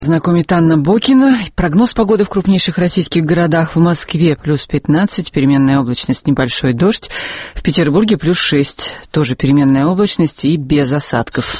Знакомит Анна Бокина. Прогноз погоды в крупнейших российских городах: в Москве плюс 15, переменная облачность, небольшой дождь. В Петербурге плюс 6, тоже переменная облачность и без осадков.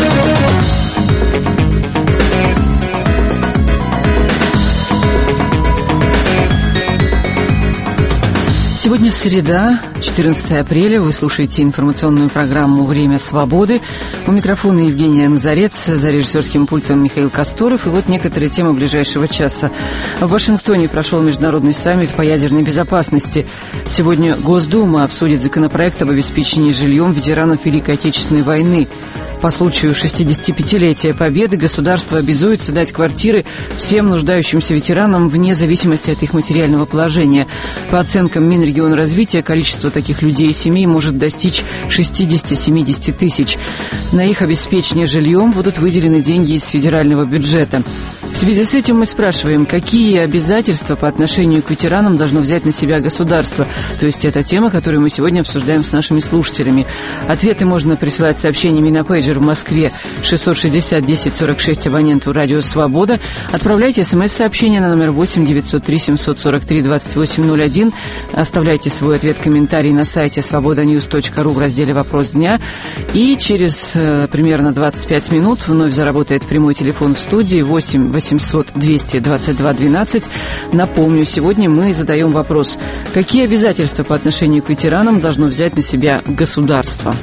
Сегодня среда, 14 апреля. Вы слушаете информационную программу «Время свободы». У микрофона Евгения Назарец, за режиссерским пультом Михаил Косторов. И вот некоторые темы ближайшего часа. В Вашингтоне прошел международный саммит по ядерной безопасности. Сегодня Госдума обсудит законопроект об обеспечении жильем ветеранов Великой Отечественной войны. По случаю 65-летия Победы государство обязуется дать квартиры всем нуждающимся ветеранам вне зависимости от их материального положения. По оценкам Минрегионразвития, количество таких людей и семей может достичь 60-70 тысяч. На их обеспечение жильем будут выделены деньги из федерального бюджета. В связи с этим мы спрашиваем, какие обязательства по отношению к ветеранам должно взять на себя государство. То есть это тема, которую мы сегодня обсуждаем с нашими слушателями. Ответы можно присылать сообщениями на пейджер в Москве 660-1046 абоненту «Радио Свобода». Отправляйте смс-сообщение на номер 8-903-743-2801. Оставляйте свой ответ-комментарий на сайте svobodanews.ru в разделе «Вопрос дня». И через примерно 25 минут вновь заработает прямой телефон в студии 8-800-222-12. Напомню, сегодня мы задаем вопрос: какие обязательства по отношению к ветеранам должно взять на себя государство?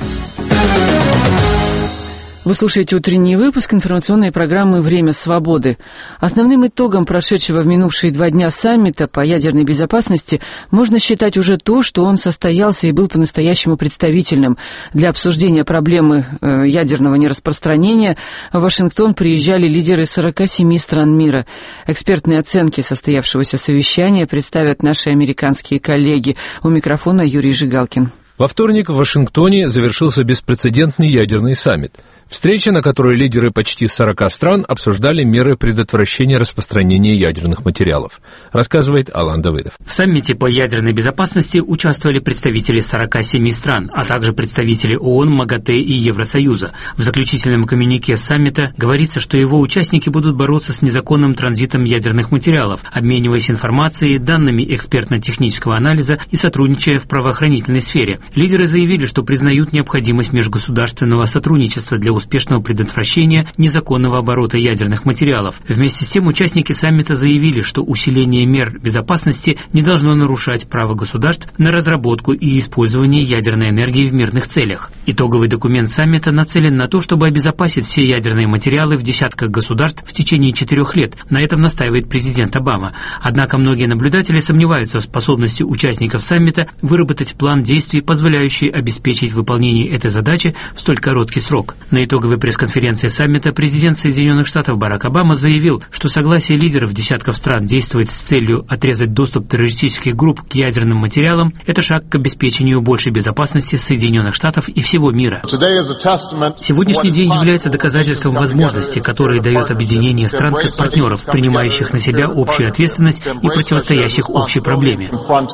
Вы слушаете утренний выпуск информационной программы «Время свободы». Основным итогом прошедшего в минувшие 2 дня саммита по ядерной безопасности можно считать уже то, что он состоялся и был по-настоящему представительным. Для обсуждения проблемы ядерного нераспространения в Вашингтон приезжали лидеры 47 стран мира. Экспертные оценки состоявшегося совещания представят наши американские коллеги. У микрофона Юрий Жигалкин. Во вторник в Вашингтоне завершился беспрецедентный ядерный саммит. Встреча, на которой лидеры почти 40 стран обсуждали меры предотвращения распространения ядерных материалов, рассказывает Алан Давыдов. В саммите по ядерной безопасности участвовали представители 47 стран, а также представители ООН, МАГАТЭ и Евросоюза. В заключительном коммюнике саммита говорится, что его участники будут бороться с незаконным транзитом ядерных материалов, обмениваясь информацией, данными экспертно-технического анализа и сотрудничая в правоохранительной сфере. Лидеры заявили, что признают необходимость межгосударственного сотрудничества для успешного предотвращения незаконного оборота ядерных материалов. Вместе с тем, участники саммита заявили, что усиление мер безопасности не должно нарушать право государств на разработку и использование ядерной энергии в мирных целях. Итоговый документ саммита нацелен на то, чтобы обезопасить все ядерные материалы в десятках государств в течение 4 лет. На этом настаивает президент Обама. Однако многие наблюдатели сомневаются в способности участников саммита выработать план действий, позволяющий обеспечить выполнение этой задачи в столь короткий срок. На итоговой пресс-конференции саммита президент Соединенных Штатов Барак Обама заявил, что согласие лидеров десятков стран действовать с целью отрезать доступ террористических групп к ядерным материалам – это шаг к обеспечению большей безопасности Соединенных Штатов и всего мира. Сегодняшний день является доказательством возможности, которые дает объединение стран как партнеров, принимающих на себя общую ответственность и противостоящих общей проблеме.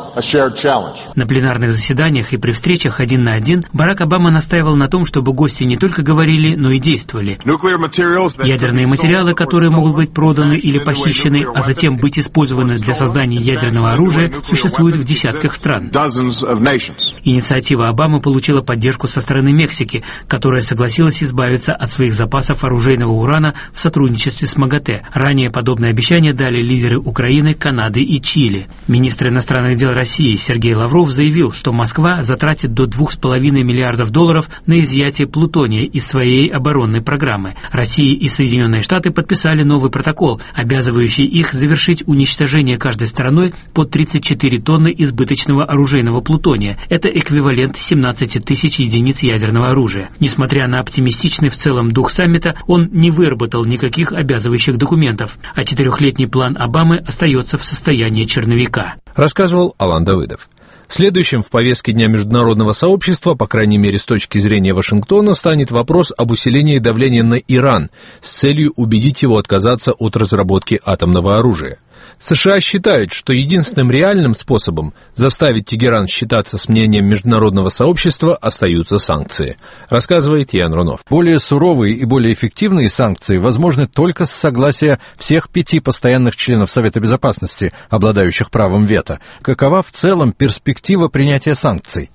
На пленарных заседаниях и при встречах 1 на 1 Барак Обама настаивал на том, чтобы гости не только говорили, но и действовали. Ядерные материалы, которые могут быть проданы или похищены, а затем быть использованы для создания ядерного оружия, существуют в десятках стран. Инициатива Обамы получила поддержку со стороны Мексики, которая согласилась избавиться от своих запасов оружейного урана в сотрудничестве с МАГАТЭ. Ранее подобное обещание дали лидеры Украины, Канады и Чили. Министр иностранных дел России Сергей Лавров заявил, что Москва затратит до $2,5 миллиардов на изъятие плутония из своей оборонной программы. Россия и Соединенные Штаты подписали новый протокол, обязывающий их завершить уничтожение каждой стороной по 34 тонны избыточного оружейного плутония. Это эквивалент 17 тысяч единиц ядерного оружия. Несмотря на оптимистичный в целом дух саммита, он не выработал никаких обязывающих документов, а 4-летний план Обамы остается в состоянии черновика. Рассказывал Алан Давыдов. Следующим в повестке дня международного сообщества, по крайней мере с точки зрения Вашингтона, станет вопрос об усилении давления на Иран с целью убедить его отказаться от разработки атомного оружия. США считают, что единственным реальным способом заставить Тегеран считаться с мнением международного сообщества остаются санкции, рассказывает Ян Рунов. Более суровые и более эффективные санкции возможны только с согласия всех 5 постоянных членов Совета Безопасности, обладающих правом вето. Какова в целом перспектива принятия санкций?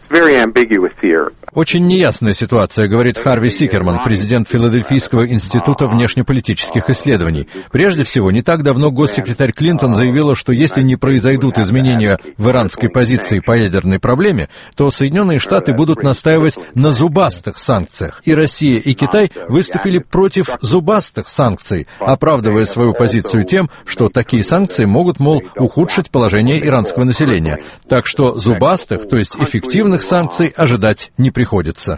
Очень неясная ситуация, говорит Харви Сикерман, президент Филадельфийского института внешнеполитических исследований. Прежде всего, не так давно госсекретарь Клинтон заявила, что если не произойдут изменения в иранской позиции по ядерной проблеме, то Соединенные Штаты будут настаивать на зубастых санкциях. И Россия, и Китай выступили против зубастых санкций, оправдывая свою позицию тем, что такие санкции могут, мол, ухудшить положение иранского населения. Так что зубастых, то есть эффективных санкций, ожидать не приходится.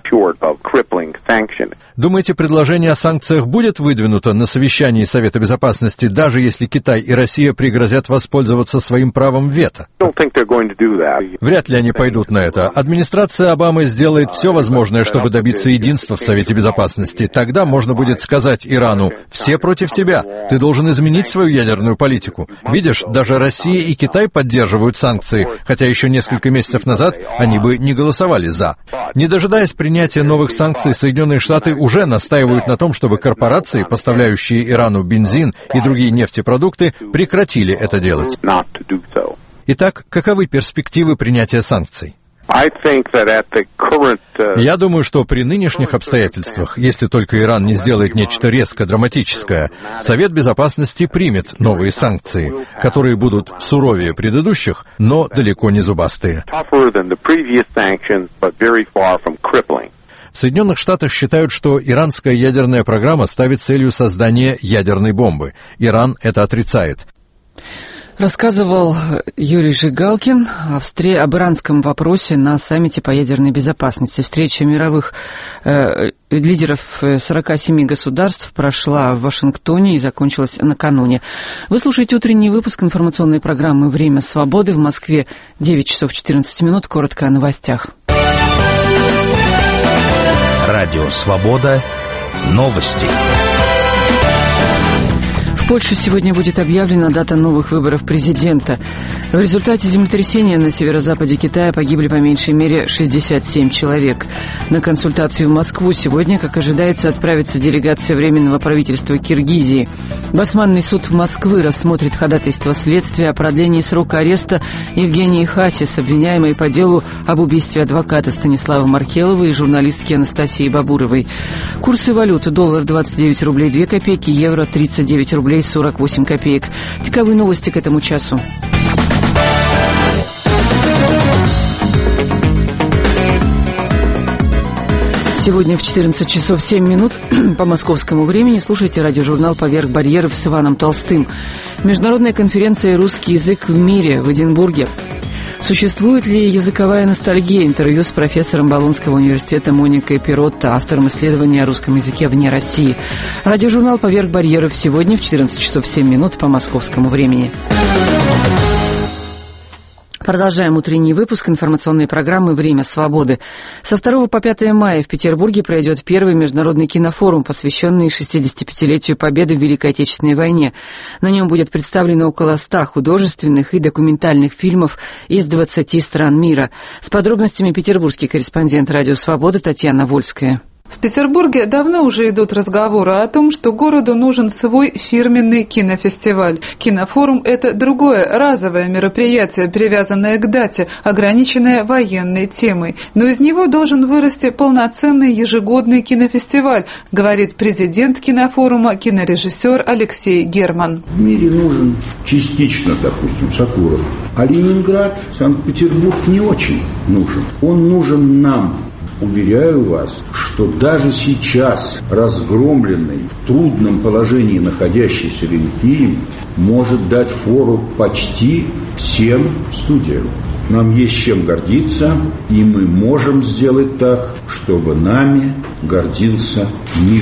Думаете, предложение о санкциях будет выдвинуто на совещании Совета Безопасности, даже если Китай и Россия пригрозят воспользоваться своим правом вето? Вряд ли они пойдут на это. Администрация Обамы сделает все возможное, чтобы добиться единства в Совете Безопасности. Тогда можно будет сказать Ирану: «Все против тебя. Ты должен изменить свою ядерную политику». Видишь, даже Россия и Китай поддерживают санкции, хотя еще несколько месяцев назад они бы не голосовали «за». Не дожидаясь принятия новых санкций, Соединенные Штаты уже настаивают на том, чтобы корпорации, поставляющие Ирану бензин и другие нефтепродукты, прекратили это делать. Итак, каковы перспективы принятия санкций? Я думаю, что при нынешних обстоятельствах, если только Иран не сделает нечто резко драматическое, Совет Безопасности примет новые санкции, которые будут суровее предыдущих, но далеко не зубастые. В Соединенных Штатах считают, что иранская ядерная программа ставит целью создания ядерной бомбы. Иран это отрицает. Рассказывал Юрий Жигалкин об иранском вопросе на саммите по ядерной безопасности. Встреча мировых лидеров 47 государств прошла в Вашингтоне и закончилась накануне. Вы слушаете утренний выпуск информационной программы «Время свободы». В Москве 9 часов 14 минут. Коротко о новостях. Радио «Свобода». Новости. В Польше сегодня будет объявлена дата новых выборов президента. В результате землетрясения на северо-западе Китая погибли по меньшей мере 67 человек. На консультации в Москву сегодня, как ожидается, отправится делегация Временного правительства Киргизии. Басманный суд Москвы рассмотрит ходатайство следствия о продлении срока ареста Евгении Хасис, обвиняемой по делу об убийстве адвоката Станислава Маркелова и журналистки Анастасии Бабуровой. Курсы валют: доллар 29 рублей 2 копейки, евро 39 рублей 48 копеек. Таковы новости к этому часу. Сегодня в 14 часов 7 минут по московскому времени слушайте радиожурнал «Поверх барьеров» с Иваном Толстым. Международная конференция «Русский язык в мире» в Эдинбурге. Существует ли языковая ностальгия? Интервью с профессором Болонского университета Моникой Пиротто, автором исследования о русском языке вне России. Радиожурнал «Поверх барьеров» сегодня в 14 часов 7 минут по московскому времени. Продолжаем утренний выпуск информационной программы «Время свободы». Со 2 по 5 мая в Петербурге пройдет первый международный кинофорум, посвященный 65-летию Победы в Великой Отечественной войне. На нем будет представлено около 100 художественных и документальных фильмов из 20 стран мира. С подробностями петербургский корреспондент «Радио Свобода» Татьяна Вольская. В Петербурге давно уже идут разговоры о том, что городу нужен свой фирменный кинофестиваль. Кинофорум – это другое, разовое мероприятие, привязанное к дате, ограниченное военной темой. Но из него должен вырасти полноценный ежегодный кинофестиваль, говорит президент кинофорума, кинорежиссер Алексей Герман. В мире нужен частично, допустим, Сакуров, а Ленинград, Санкт-Петербург не очень нужен. Он нужен нам. Уверяю вас, что даже сейчас разгромленный, в трудном положении находящийся Ленфильм может дать фору почти всем студиям. Нам есть чем гордиться, и мы можем сделать так, чтобы нами гордился мир.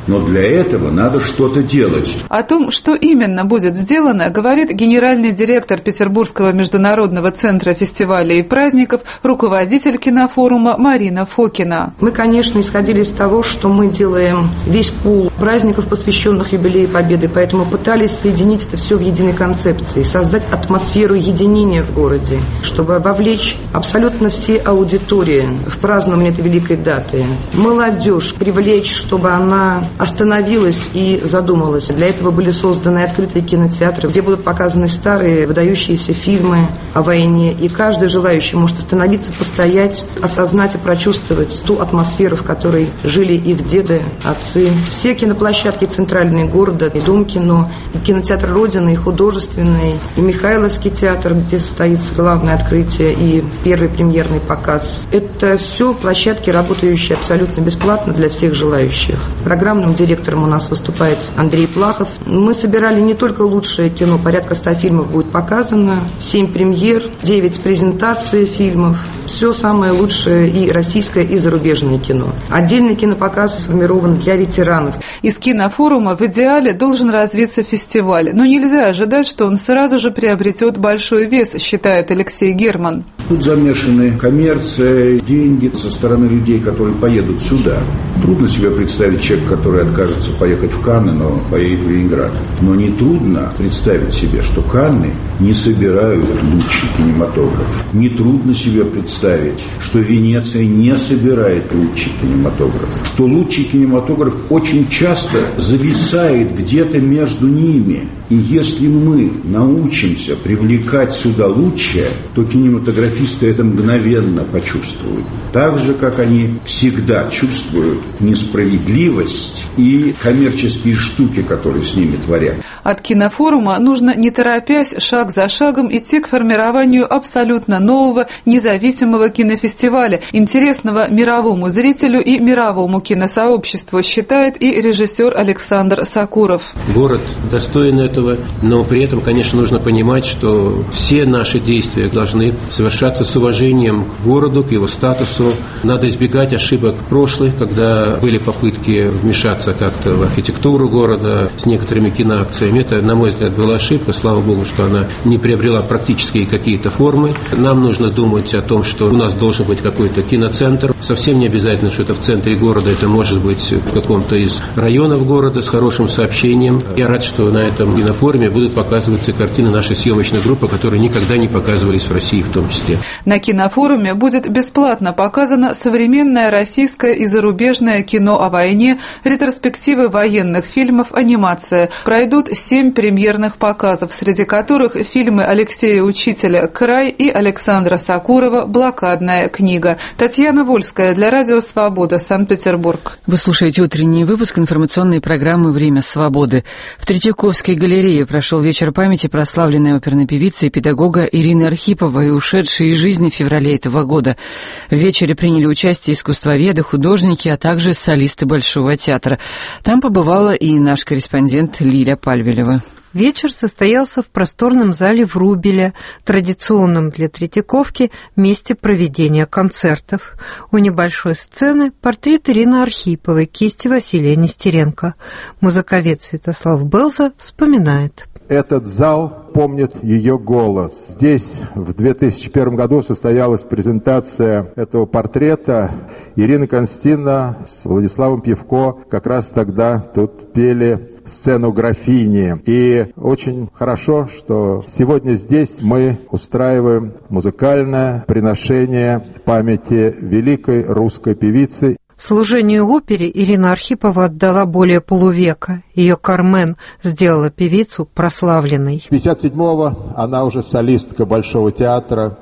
Но для этого надо что-то делать. О том, что именно будет сделано, говорит генеральный директор Петербургского международного центра фестивалей и праздников, руководитель кинофорума Марина Фокина. Мы, конечно, исходили из того, что мы делаем весь пул праздников, посвященных юбилею Победы, поэтому пытались соединить это все в единой концепции, создать атмосферу единения в городе, чтобы вовлечь абсолютно все аудитории в празднование этой великой даты. Молодежь привлечь, чтобы она остановилась и задумалась. Для этого были созданы открытые кинотеатры, где будут показаны старые выдающиеся фильмы о войне, и каждый желающий может остановиться, постоять, осознать и прочувствовать ту атмосферу, в которой жили их деды, отцы. Все киноплощадки центральные города, и Дом кино, и кинотеатр Родина, и художественный, и Михайловский театр, где состоится главное открытие и первый премьерный показ. Это все площадки, работающие абсолютно бесплатно для всех желающих. Программным директором у нас выступает Андрей Плахов. Мы собирали не только лучшее кино, порядка 100 фильмов будет показано, 7 премьер, 9 презентаций фильмов. Все самое лучшее и российское, и зарубежное кино. Отдельный кинопоказ сформирован для ветеранов. Из кинофорума в идеале должен развиться фестиваль, но нельзя ожидать, что он сразу же приобретет большой вес, считает Алексей Герман. Тут замешаны коммерция, деньги со стороны людей, которые поедут сюда. Трудно себе представить человека, который откажется поехать в Канны, но поедет в Ленинград. Но не трудно представить себе, что Канны не собирают лучший кинематограф. Не трудно себе представить, что Венеция не собирает лучший кинематограф. Что лучший кинематограф очень часто зависает где-то между ними. И если мы научимся привлекать сюда лучшее, то кинематографисты это мгновенно почувствуют. Так же, как они всегда чувствуют несправедливость и коммерческие штуки, которые с ними творят. От кинофорума нужно, не торопясь, шаг за шагом идти к формированию абсолютно нового независимого кинофестиваля, интересного мировому зрителю и мировому киносообществу, считает и режиссер Александр Сакуров. Город достоин этого, но при этом, конечно, нужно понимать, что все наши действия должны совершаться с уважением к городу, к его статусу. Надо избегать ошибок прошлых, когда были попытки вмешаться как-то в архитектуру города с некоторыми киноакциями. Это, на мой взгляд, была ошибка. Слава богу, что она не приобрела практические какие-то формы. Нам нужно думать о том, что у нас должен быть какой-то киноцентр. Совсем не обязательно, что это в центре города. Это может быть в каком-то из районов города с хорошим сообщением. Я рад, что на этом кинофоруме будут показываться картины нашей съемочной группы, которые никогда не показывались в России в том числе. На кинофоруме будет бесплатно показано современное российское и зарубежное кино о войне, ретроспективы военных фильмов, анимация. Пройдут 7 премьерных показов, среди которых фильмы Алексея Учителя «Край» и Александра Сакурова «Блокадная книга». Татьяна Вольская для Радио Свобода, Санкт-Петербург. Вы слушаете утренний выпуск информационной программы «Время свободы». В Третьяковской галерее прошел вечер памяти прославленной оперной певицы и педагога Ирины Архиповой, ушедшей из жизни в феврале этого года. В вечере приняли участие искусствоведы, художники, а также солисты Большого театра. Там побывала и наш корреспондент Лиля Пальвелева. Вечер состоялся в просторном зале Врубеля, традиционном для Третьяковки месте проведения концертов. У небольшой сцены портрет Ирины Архиповой, кисти Василия Нестеренко. Музыковед Святослав Белза вспоминает. Этот зал помнит ее голос. Здесь в 2001 году состоялась презентация этого портрета. Ирина Константиновна с Владиславом Пьевко как раз тогда тут пели сцену графини. И очень хорошо, что сегодня здесь мы устраиваем музыкальное приношение памяти великой русской певицы. Служению опере Ирина Архипова отдала более полувека. Ее «Кармен» сделала певицу прославленной. 57-го она уже солистка Большого театра.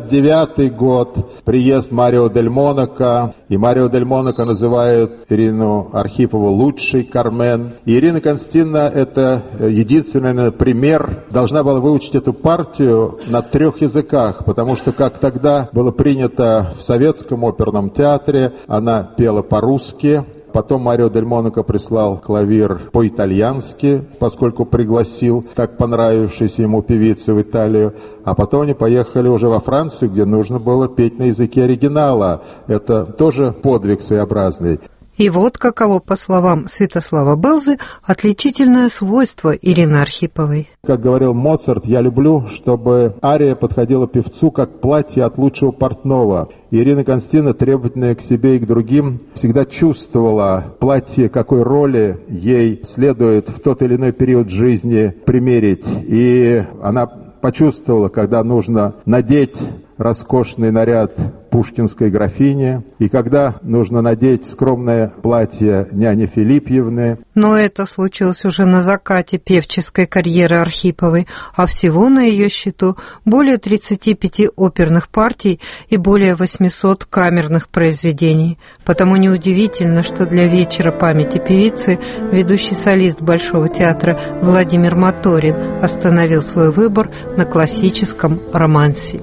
59-й год приезд Марио Дель Монако. И Марио Дель Монако называет Ирину Архипову лучшей «Кармен». И Ирина Константиновна — это единственный, наверное, пример. Должна была выучить эту партию на 3 языках, потому что, как тогда было принято в Советском оперном театре, она пела по-русски. Потом Марио Дель Монако прислал клавир по-итальянски, поскольку пригласил так понравившуюся ему певицу в Италию. А потом они поехали уже во Францию, где нужно было петь на языке оригинала. Это тоже подвиг своеобразный. И вот каково, по словам Святослава Белзы, отличительное свойство Ирины Архиповой. Как говорил Моцарт, я люблю, чтобы ария подходила певцу как платье от лучшего портного. Ирина Константиновна, требовательная к себе и к другим, всегда чувствовала платье, какой роли ей следует в тот или иной период жизни примерить. И она почувствовала, когда нужно надеть роскошный наряд пушкинской графини, и когда нужно надеть скромное платье няни Филипьевны. Но это случилось уже на закате певческой карьеры Архиповой, а всего на ее счету более 35 оперных партий и более 800 камерных произведений. Потому неудивительно, что для вечера памяти певицы ведущий солист Большого театра Владимир Моторин остановил свой выбор на классическом романсе.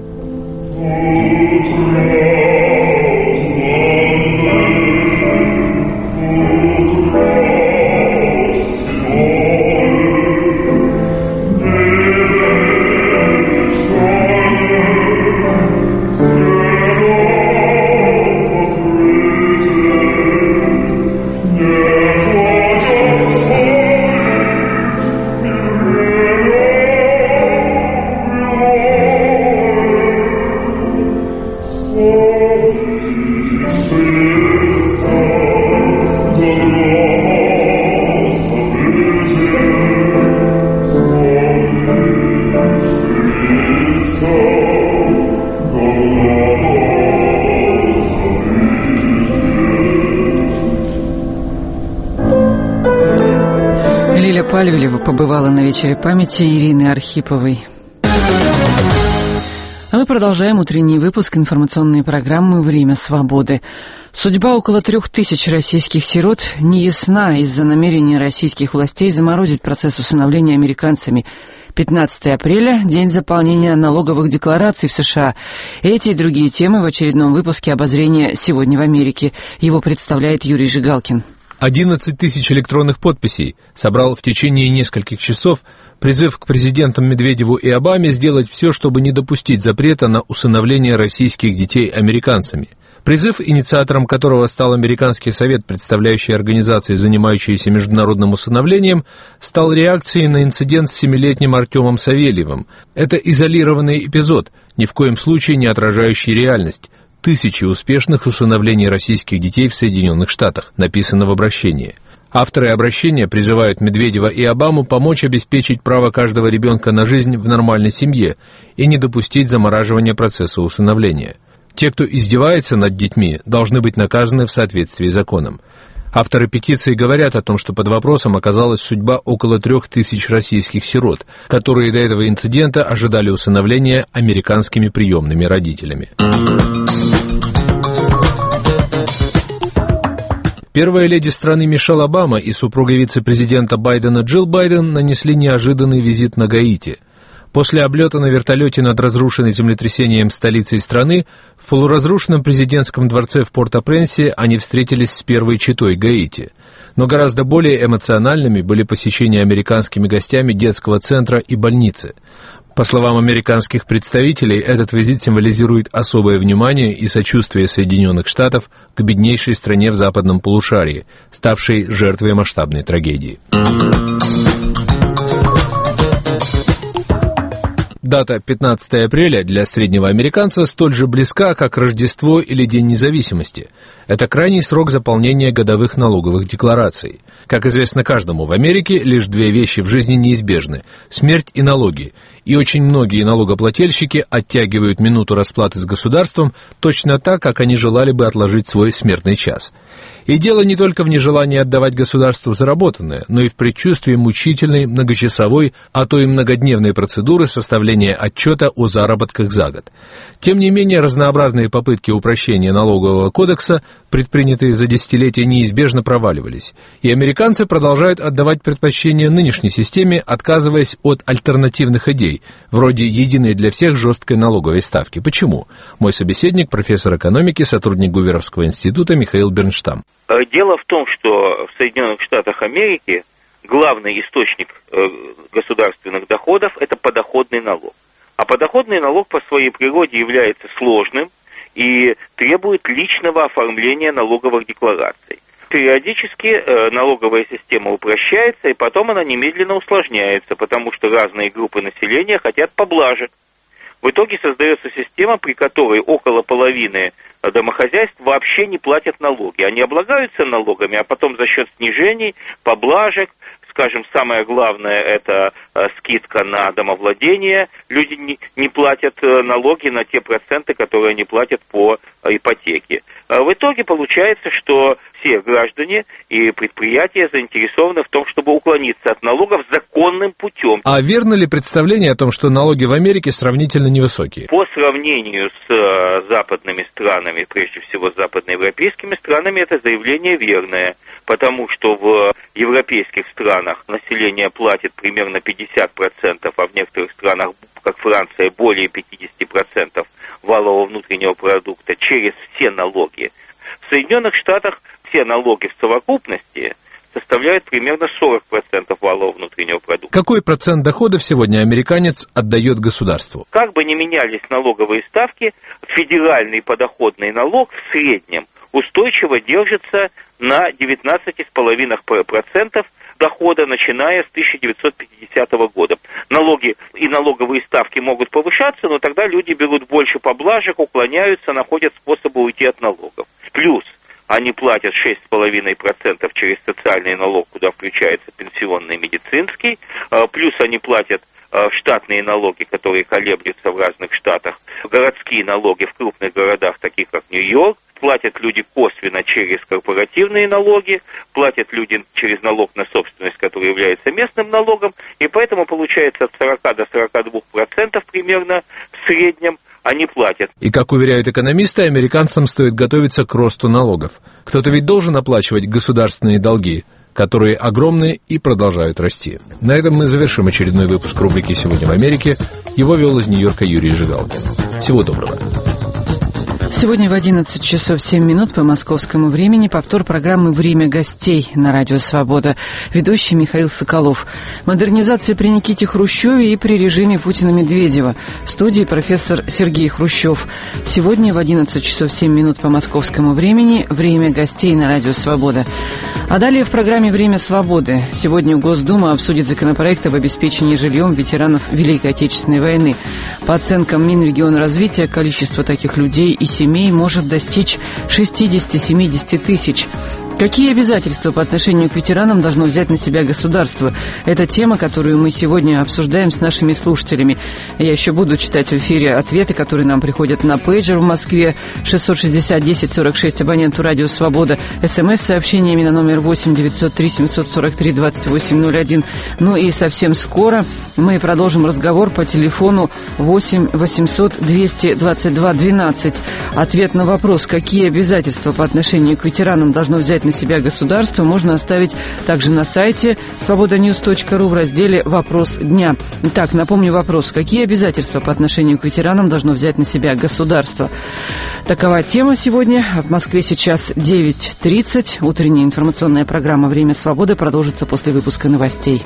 Лиля Пальвелева побывала на вечере памяти Ирины Архиповой. А мы продолжаем утренний выпуск информационной программы «Время свободы». Судьба около 3000 российских сирот не ясна из-за намерения российских властей заморозить процесс усыновления американцами. 15 апреля – день заполнения налоговых деклараций в США. Эти и другие темы в очередном выпуске обозрения «Сегодня в Америке». Его представляет Юрий Жигалкин. 11 тысяч электронных подписей собрал в течение нескольких часов призыв к президентам Медведеву и Обаме сделать все, чтобы не допустить запрета на усыновление российских детей американцами. Призыв, инициатором которого стал Американский совет, представляющий организации, занимающиеся международным усыновлением, стал реакцией на инцидент с 7-летним Артемом Савельевым. Это изолированный эпизод, ни в коем случае не отражающий реальность. Тысячи успешных усыновлений российских детей в Соединенных Штатах, написано в обращении. Авторы обращения призывают Медведева и Обаму помочь обеспечить право каждого ребенка на жизнь в нормальной семье и не допустить замораживания процесса усыновления. Те, кто издевается над детьми, должны быть наказаны в соответствии с законом. Авторы петиции говорят о том, что под вопросом оказалась судьба около 3000 российских сирот, которые до этого инцидента ожидали усыновления американскими приемными родителями. Первая леди страны Мишель Обама и супруга вице-президента Байдена Джилл Байден нанесли неожиданный визит на Гаити. После облета на вертолете над разрушенной землетрясением столицей страны в полуразрушенном президентском дворце в Порт-о-Пренсе они встретились с первой четой Гаити. Но гораздо более эмоциональными были посещения американскими гостями детского центра и больницы. По словам американских представителей, этот визит символизирует особое внимание и сочувствие Соединенных Штатов к беднейшей стране в западном полушарии, ставшей жертвой масштабной трагедии. Дата 15 апреля для среднего американца столь же близка, как Рождество или День независимости. Это крайний срок заполнения годовых налоговых деклараций. Как известно каждому, в Америке лишь две вещи в жизни неизбежны – смерть и налоги. И очень многие налогоплательщики оттягивают минуту расплаты с государством точно так, как они желали бы отложить свой смертный час. И дело не только в нежелании отдавать государству заработанное, но и в предчувствии мучительной, многочасовой, а то и многодневной процедуры составления отчета о заработках за год. Тем не менее, разнообразные попытки упрощения налогового кодекса, предпринятые за десятилетия, неизбежно проваливались. И американцы продолжают отдавать предпочтение нынешней системе, отказываясь от альтернативных идей, вроде единой для всех жесткой налоговой ставки. Почему? Мой собеседник, профессор экономики, сотрудник Гуверовского института Михаил Бернштам. Дело в том, что в Соединенных Штатах Америки главный источник государственных доходов – это подоходный налог. А подоходный налог по своей природе является сложным и требует личного оформления налоговых деклараций. Периодически налоговая система упрощается, и потом она немедленно усложняется, потому что разные группы населения хотят поблажек. В итоге создается система, при которой около половины домохозяйств вообще не платят налоги. Они облагаются налогами, а потом за счет снижений, поблажек, скажем, самое главное, это скидка на домовладение. Люди не платят налоги на те проценты, которые они платят по ипотеке. В итоге получается, что все граждане и предприятия заинтересованы в том, чтобы уклониться от налогов законным путем. А верно ли представление о том, что налоги в Америке сравнительно невысокие? По сравнению с западными странами, прежде всего с западноевропейскими странами, это заявление верное, потому что в европейских странах население платит примерно 50%, а в некоторых странах, как Франция, более 50% валового внутреннего продукта через все налоги. В Соединенных Штатах все налоги в совокупности составляют примерно 40% валового внутреннего продукта. Какой процент доходов сегодня американец отдает государству? Как бы ни менялись налоговые ставки, федеральный подоходный налог в среднем устойчиво держится на 19,5% дохода, начиная с 1950 года. Налоги и налоговые ставки могут повышаться, но тогда люди берут больше поблажек, уклоняются, находят способы уйти от налогов. Плюс они платят 6,5% через социальный налог, куда включается пенсионный и медицинский, плюс они платят штатные налоги, которые колеблются в разных штатах, городские налоги в крупных городах, таких как Нью-Йорк, платят люди косвенно через корпоративные налоги, платят люди через налог на собственность, который является местным налогом, и поэтому получается от 40 до 42% примерно в среднем они платят. И, как уверяют экономисты, американцам стоит готовиться к росту налогов. Кто-то ведь должен оплачивать государственные долги, которые огромные и продолжают расти. На этом мы завершим очередной выпуск рубрики «Сегодня в Америке». Его вел из Нью-Йорка Юрий Жигалкин. Всего доброго. Сегодня в 11 часов 7 минут по московскому времени повтор программы «Время гостей» на Радио Свобода. Ведущий Михаил Соколов. Модернизация при Никите Хрущеве и при режиме Путина-Медведева. В студии профессор Сергей Хрущев. Сегодня в 11 часов 7 минут по московскому времени «Время гостей» на Радио Свобода. А далее в программе «Время свободы». Сегодня Госдума обсудит законопроект об обеспечении жильем ветеранов Великой Отечественной войны. По оценкам Минрегионразвития, количество таких людей и семей может достичь 60-70 тысяч. Какие обязательства по отношению к ветеранам должно взять на себя государство? Это тема, которую мы сегодня обсуждаем с нашими слушателями. Я еще буду читать в эфире ответы, которые нам приходят на пейджер в Москве 660-1046 абоненту Радио Свобода. СМС-сообщениями на номер 8-903-743-2801. Ну и совсем скоро мы продолжим разговор по телефону 8-800-222-12. Ответ на вопрос, какие обязательства по отношению к ветеранам должно взять на себя государство, можно оставить также на сайте svobodanews.ru в разделе «Вопрос дня». Итак, напомню вопрос. Какие обязательства по отношению к ветеранам должно взять на себя государство? Такова тема сегодня. В Москве сейчас 9:30. Утренняя информационная программа «Время свободы» продолжится после выпуска новостей.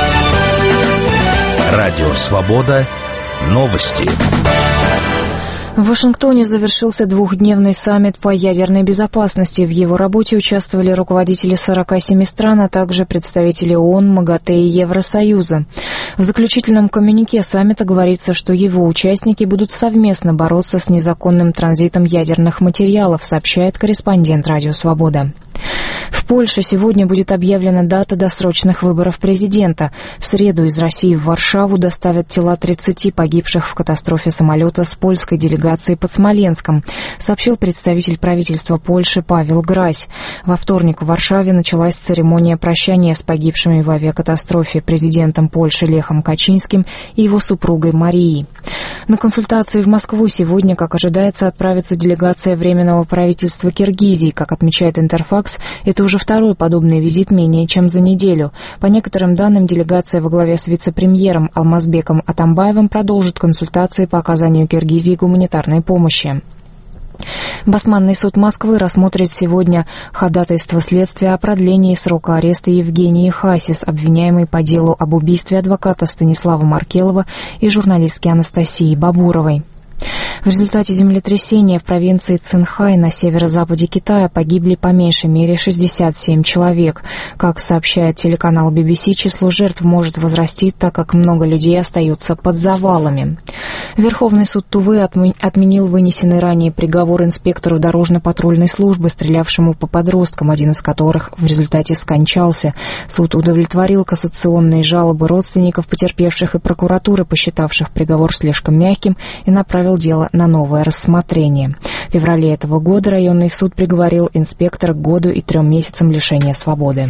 Радио «Свобода». Новости. В Вашингтоне завершился двухдневный саммит по ядерной безопасности. В его работе участвовали руководители 47 стран, а также представители ООН, МАГАТЭ и Евросоюза. В заключительном коммюнике саммита говорится, что его участники будут совместно бороться с незаконным транзитом ядерных материалов, сообщает корреспондент «Радио Свобода». В Польше сегодня будет объявлена дата досрочных выборов президента. В среду из России в Варшаву доставят тела 30 погибших в катастрофе самолета с польской делегацией под Смоленском, сообщил представитель правительства Польши Павел Грась. Во вторник в Варшаве началась церемония прощания с погибшими в авиакатастрофе президентом Польши Лехом Качинским и его супругой Марией. На консультации в Москву сегодня, как ожидается, отправится делегация Временного правительства Киргизии. Как отмечает Интерфакс, это уже второй подобный визит менее чем за неделю. По некоторым данным, делегация во главе с вице-премьером Алмазбеком Атамбаевым продолжит консультации по оказанию Киргизии гуманитарной помощи. Басманный суд Москвы рассмотрит сегодня ходатайство следствия о продлении срока ареста Евгении Хасис, обвиняемой по делу об убийстве адвоката Станислава Маркелова и журналистки Анастасии Бабуровой. В результате землетрясения в провинции Цинхай на северо-западе Китая погибли по меньшей мере 67 человек. Как сообщает телеканал BBC, число жертв может возрасти, так как много людей остаются под завалами. Верховный суд Тувы отменил вынесенный ранее приговор инспектору дорожно-патрульной службы, стрелявшему по подросткам, один из которых в результате скончался. Суд удовлетворил кассационные жалобы родственников потерпевших и прокуратуры, посчитавших приговор слишком мягким, и направил дело на новое рассмотрение. В феврале этого года районный суд приговорил инспектора к 1 году и 3 месяцам лишения свободы.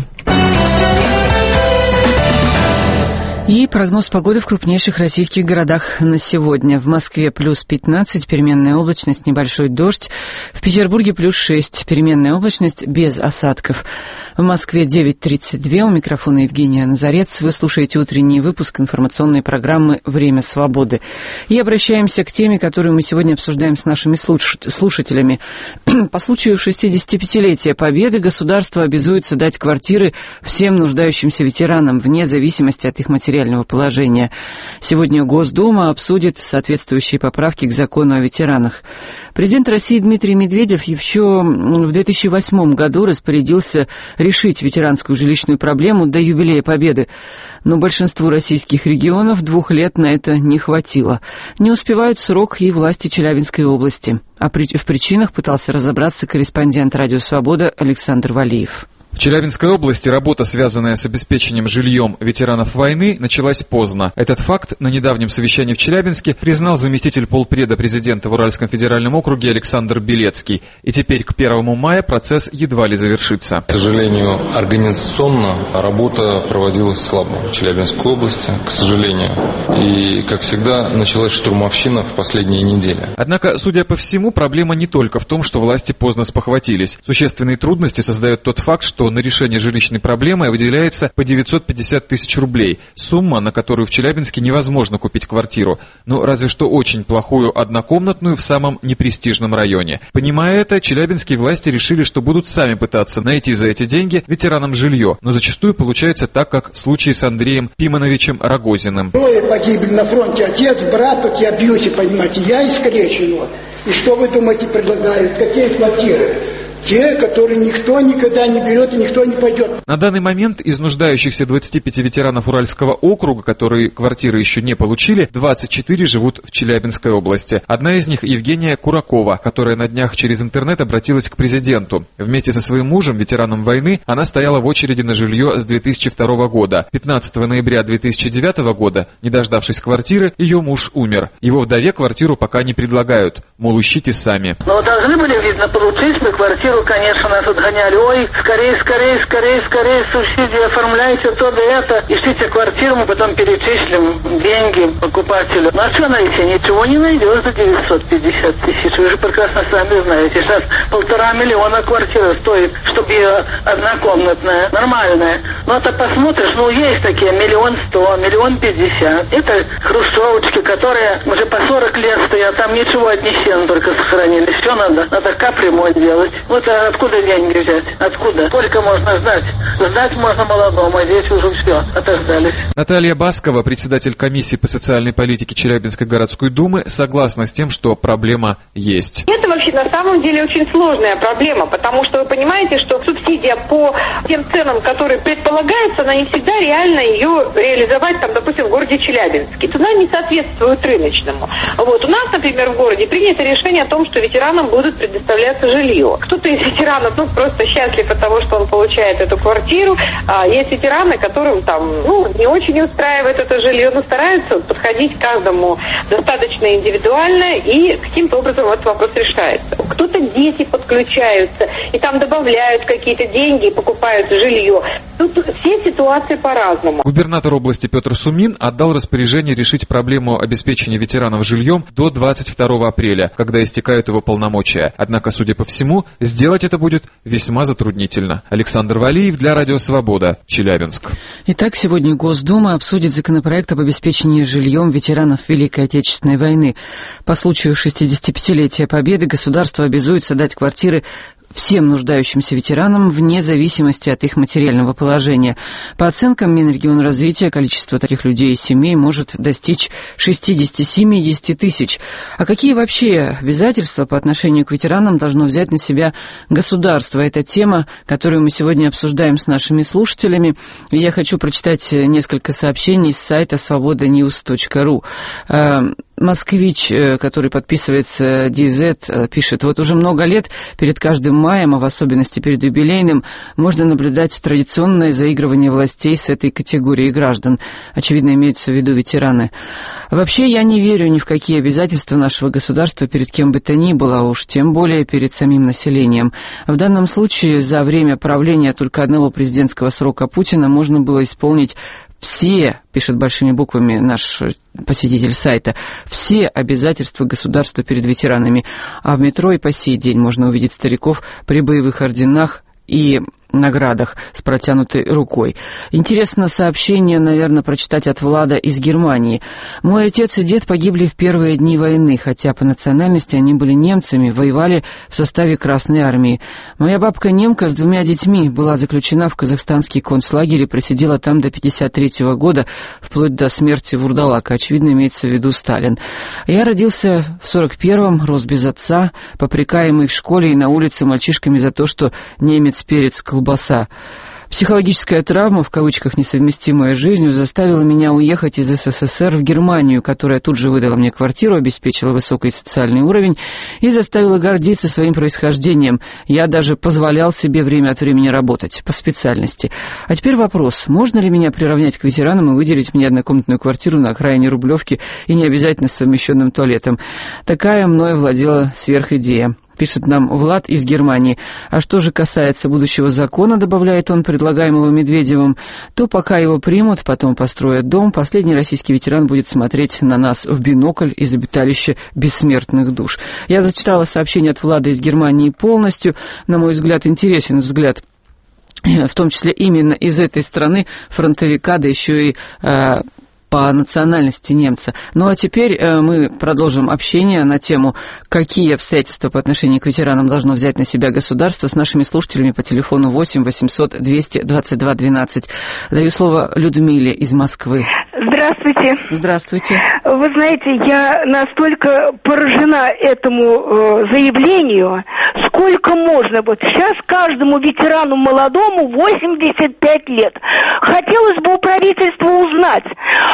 И прогноз погоды в крупнейших российских городах на сегодня. В Москве плюс 15, переменная облачность, небольшой дождь. В Петербурге плюс 6, переменная облачность, без осадков. В Москве 9:32. У микрофона Евгения Назарец. Вы слушаете утренний выпуск информационной программы «Время свободы». И обращаемся к теме, которую мы сегодня обсуждаем с нашими слушателями. По случаю 65-летия Победы государство обязуется дать квартиры всем нуждающимся ветеранам, вне зависимости от их материального положения. Сегодня Госдума обсудит соответствующие поправки к закону о ветеранах. Президент России Дмитрий Медведев еще в 2008 году распорядился решить ветеранскую жилищную проблему до юбилея Победы. Но большинству российских регионов 2 лет на это не хватило. Не успевают срок и власти Челябинской области. А в причинах пытался разобраться корреспондент «Радио Свобода» Александр Валиев. В Челябинской области работа, связанная с обеспечением жильем ветеранов войны, началась поздно. Этот факт на недавнем совещании в Челябинске признал заместитель полпреда президента в Уральском федеральном округе Александр Белецкий. И теперь к 1 мая процесс едва ли завершится. К сожалению, организационно работа проводилась слабо в Челябинской области, к сожалению. И, как всегда, началась штурмовщина в последние недели. Однако, судя по всему, проблема не только в том, что власти поздно спохватились. Существенные трудности создает тот факт, что на решение жилищной проблемы выделяется по 950 тысяч рублей. Сумма, на которую в Челябинске невозможно купить квартиру. Ну, разве что очень плохую однокомнатную в самом непрестижном районе. Понимая это, челябинские власти решили, что будут сами пытаться найти за эти деньги ветеранам жилье. Но зачастую получается так, как в случае с Андреем Пимановичем Рогозиным. Трое погибли на фронте. Отец, брат, тут я бьюсь, понимаете. Я искалечен. И что вы думаете предлагают? Какие квартиры? Те, которые никто никогда не берет и никто не пойдет. На данный момент из нуждающихся 25 ветеранов Уральского округа, которые квартиры еще не получили, 24 живут в Челябинской области. Одна из них Евгения Куракова, которая на днях через интернет обратилась к президенту. Вместе со своим мужем, ветераном войны, она стояла в очереди на жилье с 2002 года. 15 ноября 2009 года, не дождавшись квартиры, ее муж умер. Его вдове квартиру пока не предлагают. Мол, ищите сами. Но должны были, видно, получить на квартиру. Конечно, нас отгоняли. Ой, скорее, субсидии оформляйте то да это. Ищите квартиру, мы потом перечислим деньги покупателю. Ну а что найти? Ничего не найдешь за 950 тысяч. Вы же прекрасно сами знаете. Сейчас 1,5 миллиона квартира стоит, чтобы ее однокомнатная, нормальная. Ну это посмотришь, ну есть такие 1 100 000, 1 50 000. Это хрущевочки, которые уже по 40 лет стоят. Там ничего от них только сохранили. Все надо капремонт делать. Вот откуда деньги взять? Откуда? Сколько можно ждать? Ждать можно молодому, а здесь уже все, отождались. Наталья Баскова, председатель комиссии по социальной политике Челябинской городской думы, согласна с тем, что проблема есть. Это вообще на самом деле очень сложная проблема, потому что вы понимаете, что субсидия по тем ценам, которые предполагаются, она не всегда реально ее реализовать, там, допустим, в городе Челябинске. Туда не соответствует рыночному. Вот. У нас, например, в городе принято решение о том, что ветеранам будут предоставляться жилье. Кто-то из ветеранов, просто счастлив от того, что он получает эту квартиру. А есть ветераны, которым там, не очень устраивает это жилье, но стараются подходить к каждому достаточно индивидуально и каким-то образом этот вопрос решается. Кто-то дети подключаются и там добавляют какие-то деньги и покупают жилье. Тут все ситуации по-разному. Губернатор области Петр Сумин отдал распоряжение решить проблему обеспечения ветеранов жильем до 22 апреля, когда истекают его полномочия. Однако, судя по всему, сделать это будет весьма затруднительно. Александр Валиев для Радио Свобода, Челябинск. Итак, сегодня Госдума обсудит законопроект об обеспечении жильем ветеранов Великой Отечественной войны. По случаю 65-летия Победы государство обязуется дать квартиры всем нуждающимся ветеранам вне зависимости от их материального положения. По оценкам Минрегионразвития, количество таких людей и семей может достичь 60-70 тысяч. А какие вообще обязательства по отношению к ветеранам должно взять на себя государство? Это тема, которую мы сегодня обсуждаем с нашими слушателями. И я хочу прочитать несколько сообщений с сайта svobodanews.ru. Москвич, который подписывается DZ, пишет: вот уже много лет перед каждым маем, а в особенности перед юбилейным, можно наблюдать традиционное заигрывание властей с этой категорией граждан. Очевидно, имеются в виду ветераны. Вообще, я не верю ни в какие обязательства нашего государства перед кем бы то ни было, а уж тем более перед самим населением. В данном случае за время правления только одного президентского срока Путина можно было исполнить все, пишет большими буквами наш посетитель сайта, все обязательства государства перед ветеранами. А в метро и по сей день можно увидеть стариков при боевых орденах и наградах с протянутой рукой. Интересно сообщение, наверное, прочитать от Влада из Германии. Мой отец и дед погибли в первые дни войны, хотя по национальности они были немцами, воевали в составе Красной армии. Моя бабка немка с 2 детьми была заключена в казахстанский концлагерь и просидела там до 1953 года, вплоть до смерти Вурдалака. Очевидно, имеется в виду Сталин. Я родился в 1941-м, рос без отца, попрекаемый в школе и на улице мальчишками за то, что немец, перец, колбаса. Психологическая травма, в кавычках несовместимая с жизнью, заставила меня уехать из СССР в Германию, которая тут же выдала мне квартиру, обеспечила высокий социальный уровень и заставила гордиться своим происхождением. Я даже позволял себе время от времени работать по специальности. А теперь вопрос: можно ли меня приравнять к ветеранам и выделить мне однокомнатную квартиру на окраине Рублевки и не обязательно с совмещенным туалетом? Такая мною владела сверхидея. Пишет нам Влад из Германии. А что же касается будущего закона, добавляет он, предлагаемого Медведевым, то пока его примут, потом построят дом, последний российский ветеран будет смотреть на нас в бинокль из обиталища бессмертных душ. Я зачитала сообщение от Влада из Германии полностью. На мой взгляд, интересен взгляд, в том числе именно из этой страны, фронтовика, да еще и по национальности немца. Ну а теперь мы продолжим общение на тему, какие обстоятельства по отношению к ветеранам должно взять на себя государство, с нашими слушателями по телефону 8 800 222 12. Даю слово Людмиле из Москвы. Здравствуйте. Здравствуйте. Вы знаете, я настолько поражена этому заявлению, сколько можно. Вот сейчас каждому ветерану молодому 85 лет. Хотелось бы у правительства узнать,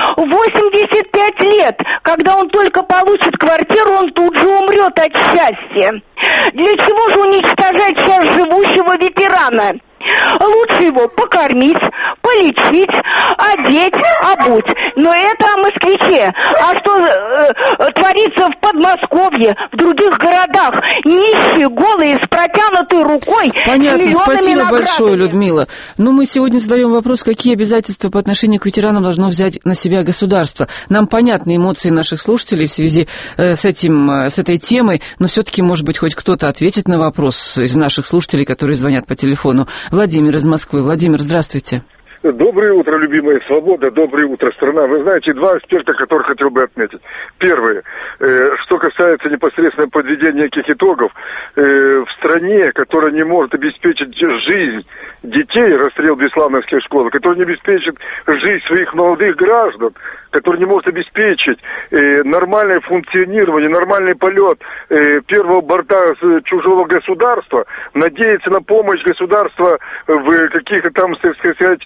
85 лет, когда он только получит квартиру, он тут же умрет от счастья. Для чего же уничтожать сейчас живущего ветерана? Лучше его покормить, полечить, одеть, обуть. Но это о москвиче. А что творится в Подмосковье, в других городах? Нищие, голые, с протянутой рукой. Понятно, спасибо большое, Людмила. Но мы сегодня задаем вопрос, какие обязательства по отношению к ветеранам должно взять на себя государство. Нам понятны эмоции наших слушателей в связи с этой темой, но все-таки, может быть, хоть кто-то ответит на вопрос из наших слушателей, которые звонят по телефону. Владимир из Москвы. Владимир, здравствуйте. Доброе утро, любимая свобода, доброе утро, страна. Вы знаете, 2 аспекта, которые хотел бы отметить. Первое, что касается непосредственно подведения неких итогов, в стране, которая не может обеспечить жизнь детей, расстрел бесславновских школ, которая не обеспечит жизнь своих молодых граждан, который не может обеспечить нормальное функционирование, нормальный полет первого борта чужого государства, надеяться на помощь государства в каких-то там, так сказать,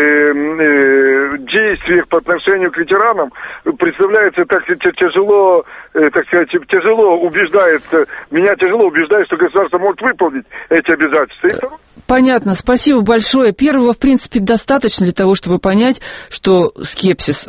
действиях по отношению к ветеранам, представляется так тяжело, так сказать, тяжело убеждается, меня тяжело убеждает, что государство может выполнить эти обязательства. Понятно, спасибо большое. Первого, в принципе, достаточно для того, чтобы понять, что скепсис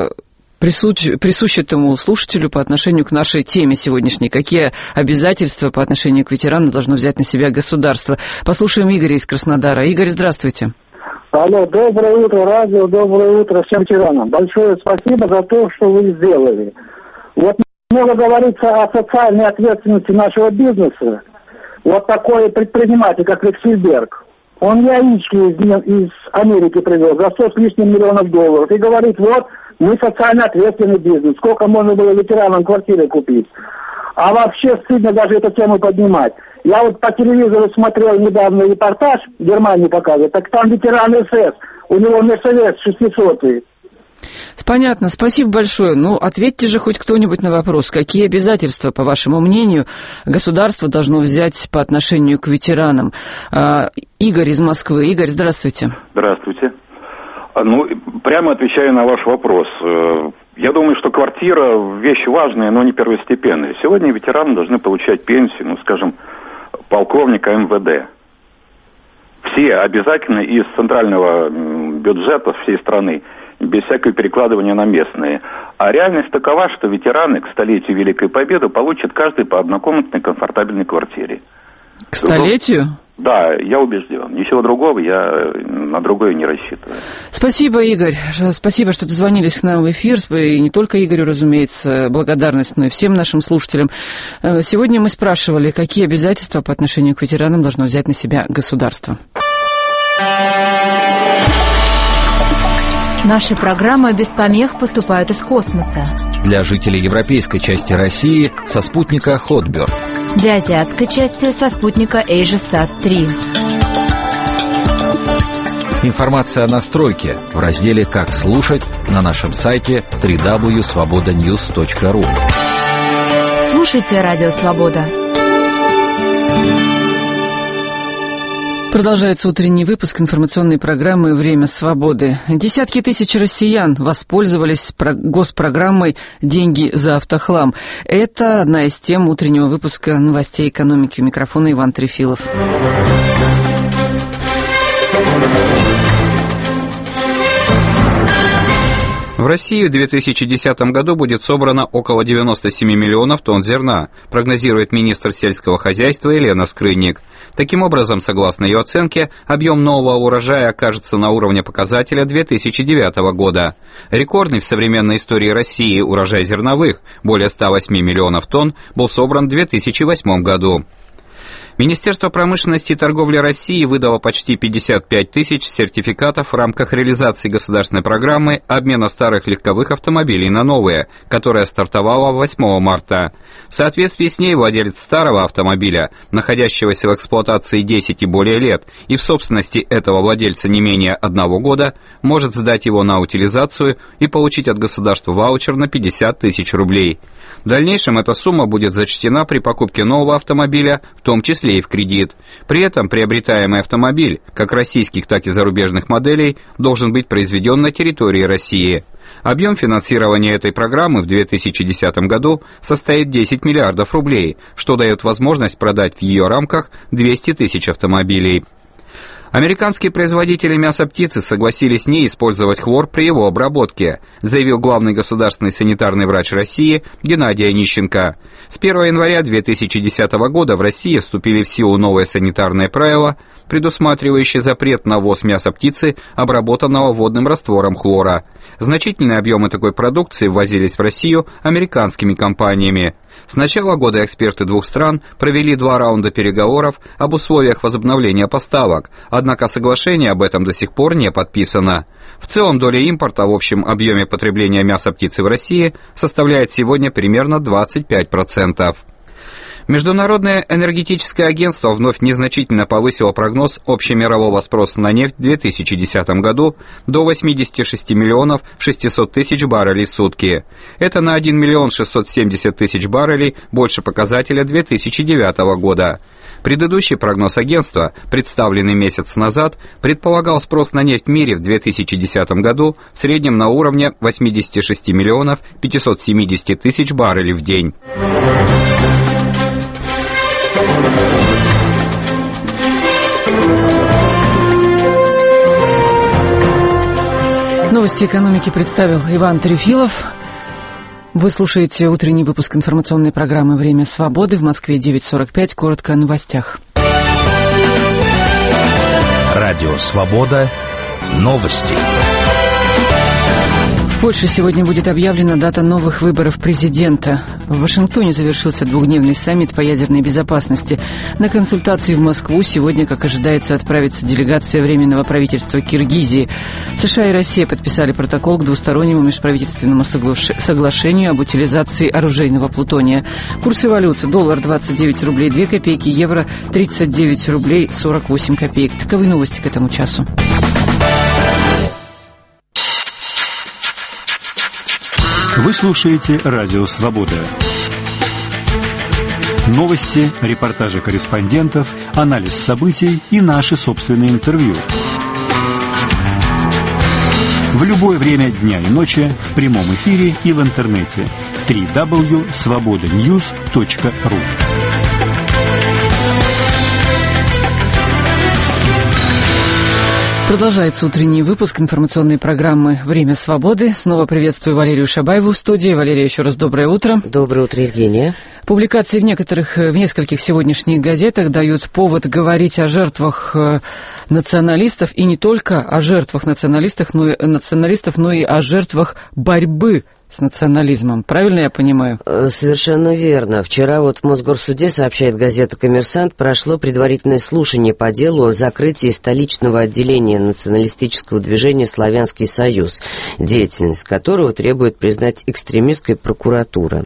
присущ этому слушателю по отношению к нашей теме сегодняшней. Какие обязательства по отношению к ветерану должно взять на себя государство? Послушаем Игоря из Краснодара. Игорь, здравствуйте. Алло, доброе утро, радио, доброе утро всем ветеранам. Большое спасибо за то, что вы сделали. Вот много говорится о социальной ответственности нашего бизнеса. Вот такой предприниматель, как Лексельберг, он яички из Америки привез за 100 с лишним миллионов долларов и говорит, вот, мы социально ответственный бизнес, сколько можно было ветеранам квартиры купить. А вообще стыдно даже эту тему поднимать. Я вот по телевизору смотрел недавно репортаж, в Германии показывают, так там ветеран СС, у него Мерседес 600-й. Понятно, спасибо большое. Ну, ответьте же хоть кто-нибудь на вопрос, какие обязательства, по вашему мнению, государство должно взять по отношению к ветеранам? Игорь из Москвы. Игорь, здравствуйте. Здравствуйте. Ну, прямо отвечаю на ваш вопрос. Я думаю, что квартира – вещь важная, но не первостепенная. Сегодня ветераны должны получать пенсию, ну, скажем, полковника МВД. Все обязательно из центрального бюджета всей страны, без всякого перекладывания на местные. А реальность такова, что ветераны к столетию Великой Победы получат каждый по однокомнатной комфортабельной квартире. К столетию? Да, я убежден. Ничего другого я на другое не рассчитываю. Спасибо, Игорь. Спасибо, что дозвонились к нам в эфир. И не только Игорю, разумеется, благодарность, но и всем нашим слушателям. Сегодня мы спрашивали, какие обязательства по отношению к ветеранам должно взять на себя государство. Наши программы без помех поступают из космоса. Для жителей европейской части России со спутника Hotbird. Для азиатской части со спутника AsiaSat-3. Информация о настройке в разделе «Как слушать» на нашем сайте www.svobodanews.ru. Слушайте Радио Свобода. Продолжается утренний выпуск информационной программы «Время свободы». Десятки тысяч россиян воспользовались госпрограммой «Деньги за автохлам». Это одна из тем утреннего выпуска новостей экономики. У микрофона Иван Трефилов. В России в 2010 году будет собрано около 97 миллионов тонн зерна, прогнозирует министр сельского хозяйства Елена Скрынник. Таким образом, согласно ее оценке, объем нового урожая окажется на уровне показателя 2009 года. Рекордный в современной истории России урожай зерновых, более 108 миллионов тонн, был собран в 2008 году. Министерство промышленности и торговли России выдало почти 55 тысяч сертификатов в рамках реализации государственной программы обмена старых легковых автомобилей на новые, которая стартовала 8 марта. В соответствии с ней владелец старого автомобиля, находящегося в эксплуатации 10 и более лет, и в собственности этого владельца не менее 1 года, может сдать его на утилизацию и получить от государства ваучер на 50 тысяч рублей. В дальнейшем эта сумма будет зачтена при покупке нового автомобиля, в том числе и в кредит. При этом приобретаемый автомобиль, как российских, так и зарубежных моделей, должен быть произведен на территории России. Объем финансирования этой программы в 2010 году составит 10 миллиардов рублей, что дает возможность продать в ее рамках 200 тысяч автомобилей. Американские производители мяса птицы согласились не использовать хлор при его обработке, заявил главный государственный санитарный врач России Геннадий Онищенко. С 1 января 2010 года в России вступили в силу новые санитарные правила, предусматривающие запрет на ввоз мяса птицы, обработанного водным раствором хлора. Значительные объемы такой продукции ввозились в Россию американскими компаниями. С начала года эксперты двух стран провели 2 раунда переговоров об условиях возобновления поставок, однако соглашение об этом до сих пор не подписано. В целом доля импорта в общем объеме потребления мяса птицы в России составляет сегодня примерно 25%. Международное энергетическое агентство вновь незначительно повысило прогноз общемирового спроса на нефть в 2010 году до 86 миллионов 600 тысяч баррелей в сутки. Это на 1 миллион 670 тысяч баррелей больше показателя 2009 года. Предыдущий прогноз агентства, представленный месяц назад, предполагал спрос на нефть в мире в 2010 году в среднем на уровне 86 миллионов 570 тысяч баррелей в день. Новости экономики представил Иван Трефилов. Вы слушаете утренний выпуск информационной программы «Время свободы». В Москве 9:45. Коротко о новостях. Радио «Свобода». Новости. В Польше сегодня будет объявлена дата новых выборов президента. В Вашингтоне завершился двухдневный саммит по ядерной безопасности. На консультации в Москву сегодня, как ожидается, отправится делегация Временного правительства Киргизии. США и Россия подписали протокол к двустороннему межправительственному соглашению об утилизации оружейного плутония. Курсы валют: доллар 29 рублей 2 копейки, евро 39 рублей 48 копеек. Таковы новости к этому часу. Вы слушаете «Радио Свобода». Новости, репортажи корреспондентов, анализ событий и наши собственные интервью. В любое время дня и ночи в прямом эфире и в интернете. www.svobodanews.ru. Продолжается утренний выпуск информационной программы «Время свободы». Снова приветствую Валерию Шабаеву в студии. Валерия, еще раз доброе утро. Доброе утро, Евгения. Публикации в нескольких сегодняшних газетах дают повод говорить о жертвах националистов, и не только о жертвах националистов, но и о жертвах борьбы с национализмом. Правильно я понимаю? Совершенно верно. Вчера в Мосгорсуде, сообщает газета «Коммерсант», прошло предварительное слушание по делу о закрытии столичного отделения националистического движения «Славянский союз», деятельность которого требует признать экстремистской прокуратура.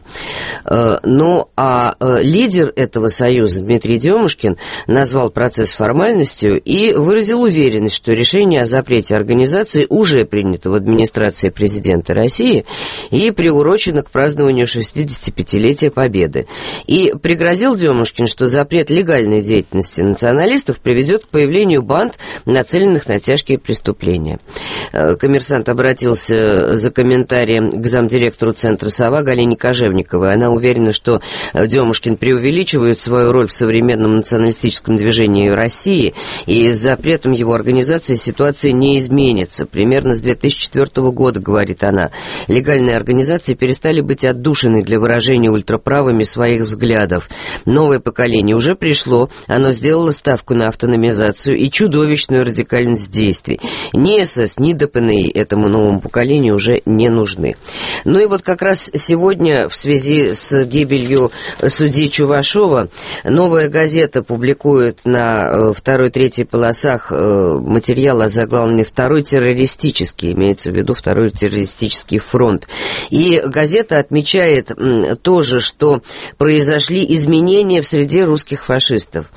Лидер этого союза Дмитрий Демушкин назвал процесс формальностью и выразил уверенность, что решение о запрете организации уже принято в администрации президента России и приурочено к празднованию 65-летия Победы. И пригрозил Демушкин, что запрет легальной деятельности националистов приведет к появлению банд, нацеленных на тяжкие преступления. «Коммерсант» обратился за комментарием к замдиректору Центра «Сова» Галине Кожевниковой. Она уверена, что Демушкин преувеличивает свою роль в современном националистическом движении России, и с запретом его организации ситуация не изменится. Примерно с 2004 года, говорит она, легальные организации перестали быть отдушиной для выражения ультраправыми своих взглядов. Новое поколение уже пришло, оно сделало ставку на автономизацию и чудовищную радикальность действий. Ни СС, ни ДПНИ этому новому поколению уже не нужны. Ну и вот как раз сегодня в связи с гибелью судьи Чувашова «Новая газета» публикует на 2-3 полосах материал, озаглавленный «Второй террористический», имеется в виду Второй террористический фронт. И газета отмечает тоже, что произошли изменения в среде русских фашистов.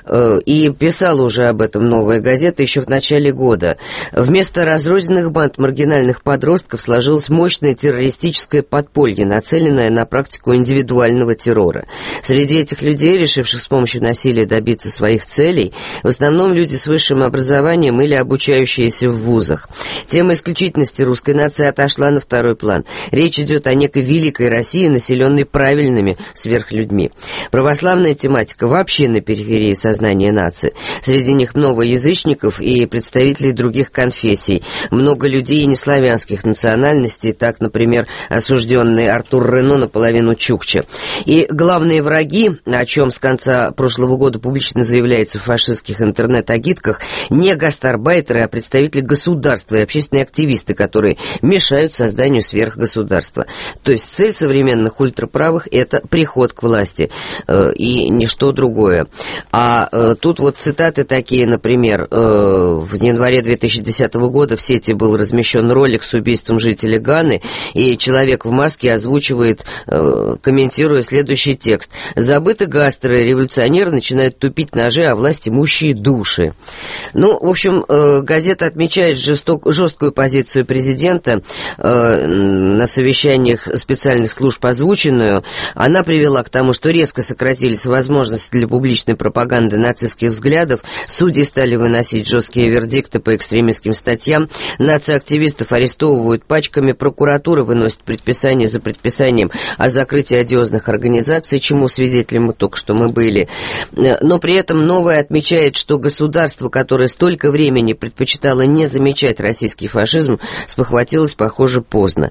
И писала уже об этом «Новая газета» еще в начале года. Вместо разрозненных банд маргинальных подростков сложилось мощное террористическое подполье, нацеленное на практику индивидуального террора. Среди этих людей, решивших с помощью насилия добиться своих целей, в основном люди с высшим образованием или обучающиеся в вузах. Тема исключительности русской нации отошла на второй план. Речь идет о некой великой России, населенной правильными сверхлюдьми. Православная тематика вообще на периферии сознания нации. Среди них много язычников и представителей других конфессий. Много людей неславянских национальностей, так, например, осужденный Артур Рено наполовину чукча. И главные враги, о чем с конца прошлого года публично заявляется в фашистских интернет-агитках, не гастарбайтеры, а представители государства и общественные активисты, которые мешают созданию сверхгосударства. То есть цель современных ультраправых — это приход к власти и ничто другое. А тут вот цитаты такие, например, в январе 2010 года в сети был размещен ролик с убийством жителя Ганы, и человек в маске озвучивает, комментируя следующий текст: «Забыты гастры, революционеры начинают тупить ножи, а власть имущие души». Ну, в общем, газета отмечает жесткую позицию президента на совещаниях специальных служб озвученную. Она привела к тому, что резко сократились возможности для публичной пропаганды нацистских взглядов, судьи стали выносить жесткие вердикты по экстремистским статьям, нациактивистов арестовывают пачками, прокуратура выносит предписание за предписанием о закрытии одиозных организаций, чему свидетелем только что мы были. Но при этом «Новая» отмечает, что государство, которое столько времени предпочитало не замечать российский фашизм, спохватилось, похоже, поздно. И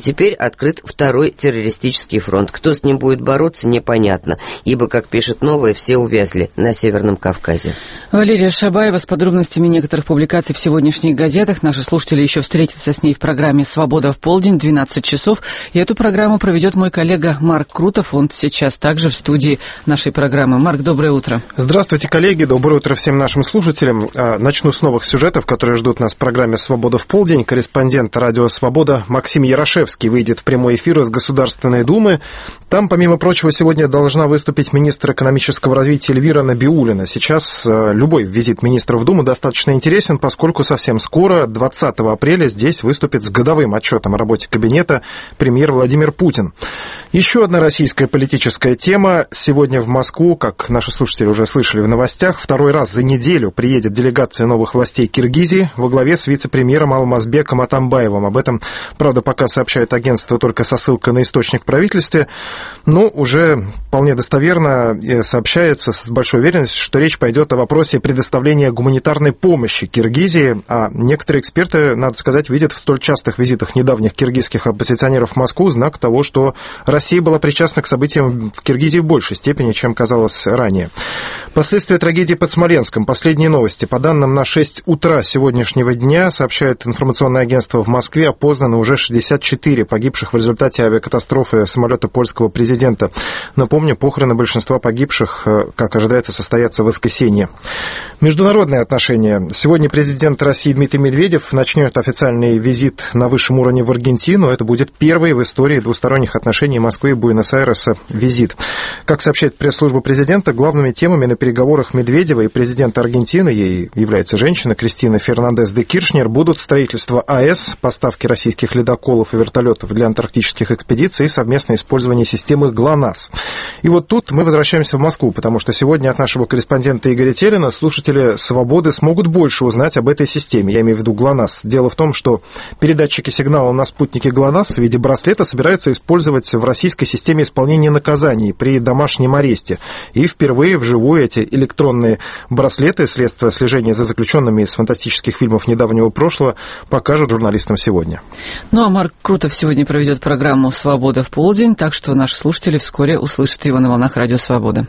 теперь открыт второй террористический фронт. Кто с ним будет бороться, непонятно, ибо, как пишет «Новое», все увязли на Северном Кавказе. Валерия Шабаева с подробностями некоторых публикаций в сегодняшних газетах. Наши слушатели еще встретятся с ней в программе «Свобода в полдень» 12 часов. И эту программу проведет мой коллега Марк Крутов. Он сейчас также в студии нашей программы. Марк, доброе утро. Здравствуйте, коллеги. Доброе утро всем нашим слушателям. Начну с новых сюжетов, которые ждут нас в программе «Свобода в полдень». Корреспондент радио «Свобода» Максим Ярошевский выйдет в прямой эфир из Государственной Думы. Там, помимо прочего, сегодня должна выступить министр экономического развития Эльвира Набиуллина. Сейчас любой визит министра в Думу достаточно интересен, поскольку совсем скоро, 20 апреля, здесь выступит с годовым отчетом о работе кабинета премьер Владимир Путин. Еще одна российская политическая тема. Сегодня в Москву, как наши слушатели уже слышали в новостях, второй раз за неделю приедет делегация новых властей Киргизии во главе с вице-премьером Алмазбеком Атамбаевым. Об этом, правда, пока сообщает агентство только со ссылкой на источник в правительстве, но уже вполне достоверно сообщается с большой уверенностью, что речь пойдет о вопросе предоставления гуманитарной помощи Киргизии, а некоторые эксперты, надо сказать, видят в столь частых визитах недавних киргизских оппозиционеров в Москву знак того, что Россия была причастна к событиям в Киргизии в большей степени, чем казалось ранее. Последствия трагедии под Смоленском. Последние новости. По данным на 6 утра сегодняшнего дня, сообщает информационное агентство в Москве, опознано уже 64 погибших в результате авиакатастрофы самолета польского президента. Напомню, похороны большинства погибших, как ожидается, состоятся в воскресенье. Международные отношения. Сегодня президент России Дмитрий Медведев начнет официальный визит на высшем уровне в Аргентину. Это будет первый в истории двусторонних отношений Москвы и Буэнос-Айреса визит. Как сообщает пресс-служба президента, главными темами на переговорах Медведева и президента Аргентины, ей является женщина Кристина Фернандес де Киршнер, будут строительство АЭС, поставки российских ледоколов и вертолетов для антарктических экспедиций и совместное использование системы ГЛОНАСС. И вот тут мы возвращаемся в Москву, потому что сегодня от нашего корреспондента Игоря Телина слушатели «Свободы» смогут больше узнать об этой системе, я имею в виду ГЛОНАСС. Дело в том, что передатчики сигнала на спутнике ГЛОНАСС в виде браслета собираются использовать в российской системе исполнения наказаний при домашнем аресте. И впервые вживую эти электронные браслеты, средства слежения за заключенными из фантастических фильмов недавнего прошлого, покажут журналистам сегодня. Ну а Марк Крутов сегодня проведет программу «Свобода в полдень», так что наши слушатели вскоре услышат его на волнах радио «Свобода».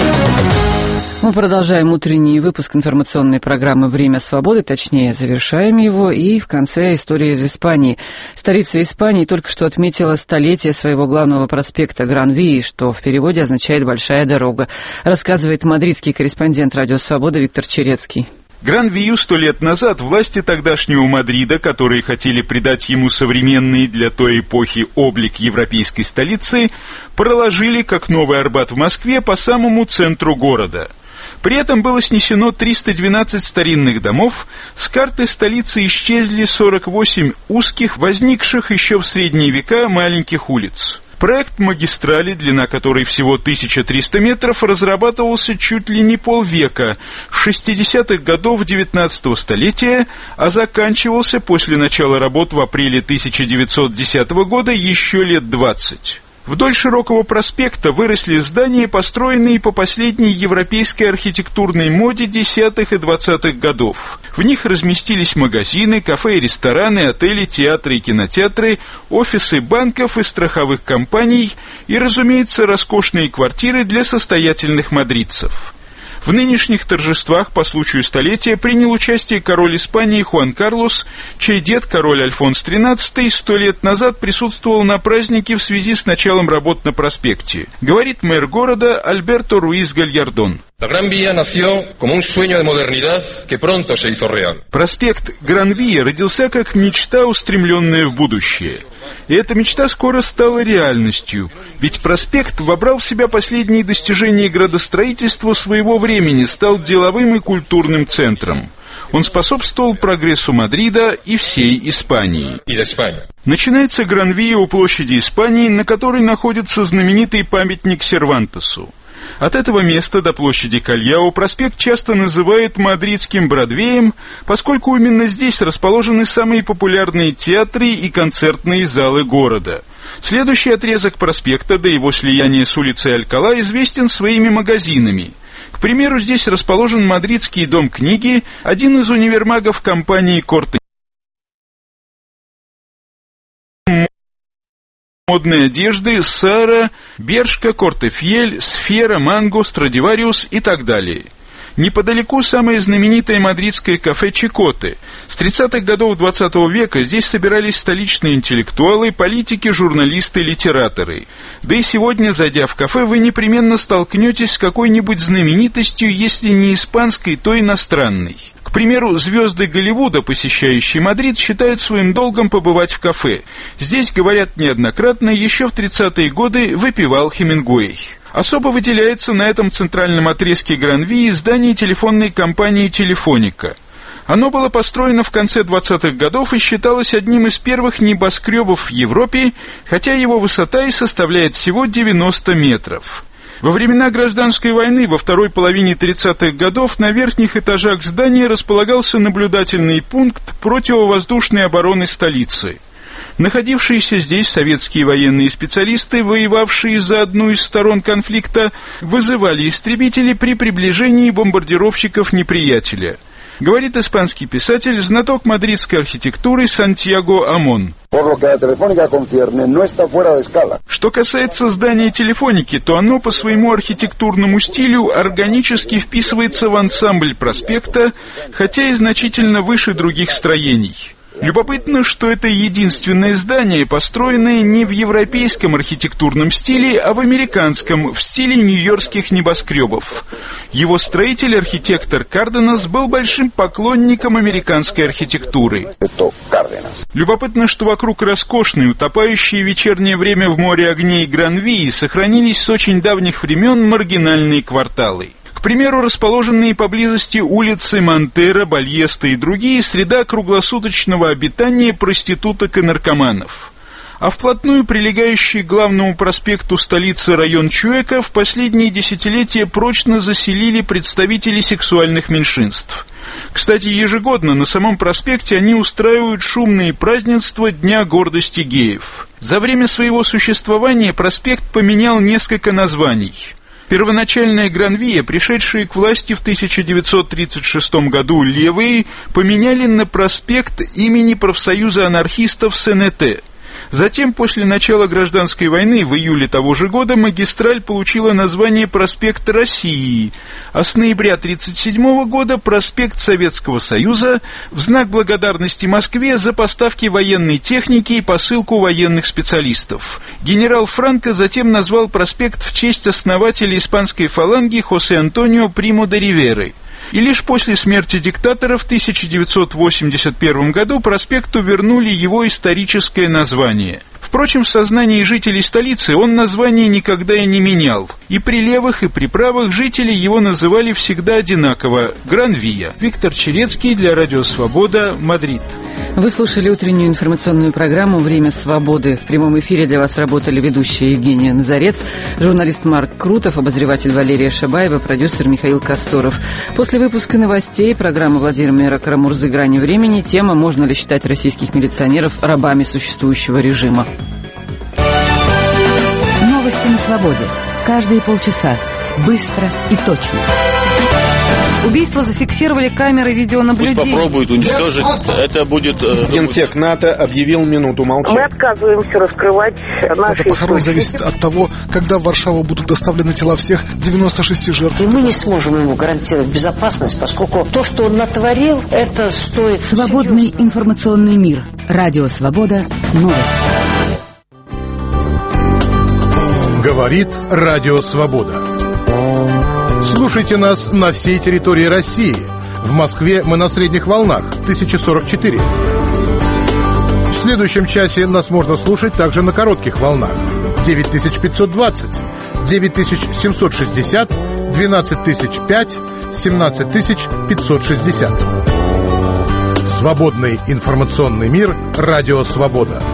Мы продолжаем утренний выпуск информационной программы «Время свободы», точнее, завершаем его, и в конце история из Испании. Столица Испании только что отметила столетие своего главного проспекта Гран-Вии, что в переводе означает «большая дорога», рассказывает мадридский корреспондент радио «Свобода» Виктор Черецкий. Гран-Вию 100 лет назад власти тогдашнего Мадрида, которые хотели придать ему современный для той эпохи облик европейской столицы, проложили, как Новый Арбат в Москве, по самому центру города. При этом было снесено 312 старинных домов, с карты столицы исчезли 48 узких, возникших еще в средние века маленьких улиц. Проект магистрали, длина которой всего 1300 метров, разрабатывался чуть ли не полвека, с 60-х годов 19 столетия, а заканчивался после начала работ в апреле 1910 года еще лет 20. Вдоль широкого проспекта выросли здания, построенные по последней европейской архитектурной моде 10-х и 20-х годов. В них разместились магазины, кафе и рестораны, отели, театры и кинотеатры, офисы банков и страховых компаний и, разумеется, роскошные квартиры для состоятельных мадридцев. В нынешних торжествах по случаю столетия принял участие король Испании Хуан Карлос, чей дед, король Альфонс XIII, 100 лет назад присутствовал на празднике в связи с началом работ на проспекте. Говорит мэр города Альберто Руис Гальярдон. Проспект Гран-Вия родился как мечта, устремленная в будущее. И эта мечта скоро стала реальностью, ведь проспект вобрал в себя последние достижения градостроительства своего времени, стал деловым и культурным центром. Он способствовал прогрессу Мадрида и всей Испании. Начинается Гран-Вия у площади Испании, на которой находится знаменитый памятник Сервантесу. От этого места до площади Кальяо проспект часто называют мадридским Бродвеем, поскольку именно здесь расположены самые популярные театры и концертные залы города. Следующий отрезок проспекта до его слияния с улицей Алькала известен своими магазинами. К примеру, здесь расположен мадридский дом книги, один из универмагов компании «Корте». модной одежды Сара, Бершка, Кортефьель, Сфера, Манго, Страдивариус и так далее. Неподалеку самое знаменитое мадридское кафе «Чикоте». С 30-х годов XX века здесь собирались столичные интеллектуалы, политики, журналисты, литераторы. Да и сегодня, зайдя в кафе, вы непременно столкнетесь с какой-нибудь знаменитостью, если не испанской, то иностранной. К примеру, звезды Голливуда, посещающие Мадрид, считают своим долгом побывать в кафе. Здесь, говорят неоднократно, еще в 30-е годы выпивал Хемингуэй. Особо выделяется на этом центральном отрезке Гран-Вии здание телефонной компании «Телефоника». Оно было построено в конце 20-х годов и считалось одним из первых небоскребов в Европе, хотя его высота и составляет всего 90 метров. Во времена гражданской войны во второй половине 30-х годов на верхних этажах здания располагался наблюдательный пункт противовоздушной обороны столицы. Находившиеся здесь советские военные специалисты, воевавшие за одну из сторон конфликта, вызывали истребители при приближении бомбардировщиков неприятеля. Говорит испанский писатель, знаток мадридской архитектуры Сантьяго Амон. Что касается здания Телефоники, то оно по своему архитектурному стилю органически вписывается в ансамбль проспекта, хотя и значительно выше других строений. Любопытно, что это единственное здание, построенное не в европейском архитектурном стиле, а в американском, в стиле нью-йоркских небоскребов. Его строитель, архитектор Карденас, был большим поклонником американской архитектуры. Любопытно, что вокруг роскошной, утопающей в вечернее время в море огней Гран-Вии сохранились с очень давних времен маргинальные кварталы. К примеру, расположенные поблизости улицы Монтера, Бальеста и другие – среда круглосуточного обитания проституток и наркоманов. А вплотную прилегающий к главному проспекту столицы район Чуэка в последние десятилетия прочно заселили представители сексуальных меньшинств. Кстати, ежегодно на самом проспекте они устраивают шумные празднества Дня гордости геев. За время своего существования проспект поменял несколько названий. Первоначальная Гран-Вия, пришедшие к власти в 1936 году левые, поменяли на проспект имени профсоюза анархистов СНТ. Затем, после начала гражданской войны, в июле того же года, магистраль получила название «Проспект России», а с ноября 1937 года «Проспект Советского Союза» в знак благодарности Москве за поставки военной техники и посылку военных специалистов. Генерал Франко затем назвал проспект в честь основателя испанской фаланги Хосе Антонио Приму де Риверы. И лишь после смерти диктатора в 1981 году проспекту вернули его историческое название. Впрочем, в сознании жителей столицы он название никогда и не менял. И при левых, и при правых жители его называли всегда одинаково – Гран-Вия. Виктор Черецкий для Радио Свобода, Мадрид. Вы слушали утреннюю информационную программу «Время свободы». В прямом эфире для вас работали ведущая Евгения Назарец, журналист Марк Крутов, обозреватель Валерия Шабаева, продюсер Михаил Косторов. После выпуска новостей программы Владимира Карамурзы «Грани времени» тема «Можно ли считать российских милиционеров рабами существующего режима?» Новости на свободе. Каждые полчаса. Быстро и точно. Убийство зафиксировали камеры видеонаблюдения. Пусть попробуют уничтожить. Это будет... Гентех НАТО объявил минуту молчания. Мы отказываемся раскрывать наши... Это похорон зависит от того, когда в Варшаву будут доставлены тела всех 96 жертв. И мы не сможем ему гарантировать безопасность, поскольку то, что он натворил, это стоит... Свободный серьезно. Информационный мир. Радио Свобода. Новости. Говорит Радио Свобода. Слушайте нас на всей территории России. В Москве мы на средних волнах 1044. В следующем часе нас можно слушать также на коротких волнах 9520, 9760, 12005, 17560. Свободный информационный мир. Радио Свобода.